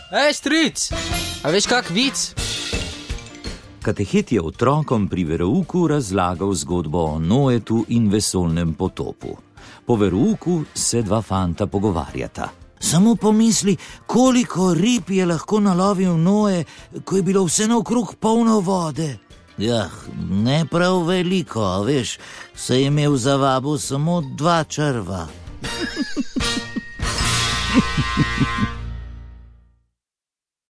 Stric, a veš kak vic? Katehet je otrokom pri verouku razlagal zgodbo o Noetu in vesoljnem potopu. Po verouku se dva fanta pogovarjata. Samo pomisli, koliko rib je lahko nalovil Noe, ko je bilo vse naokrog polno vode. Jah, ne prav veliko, veš, saj je imel za vabo samo 2 črva.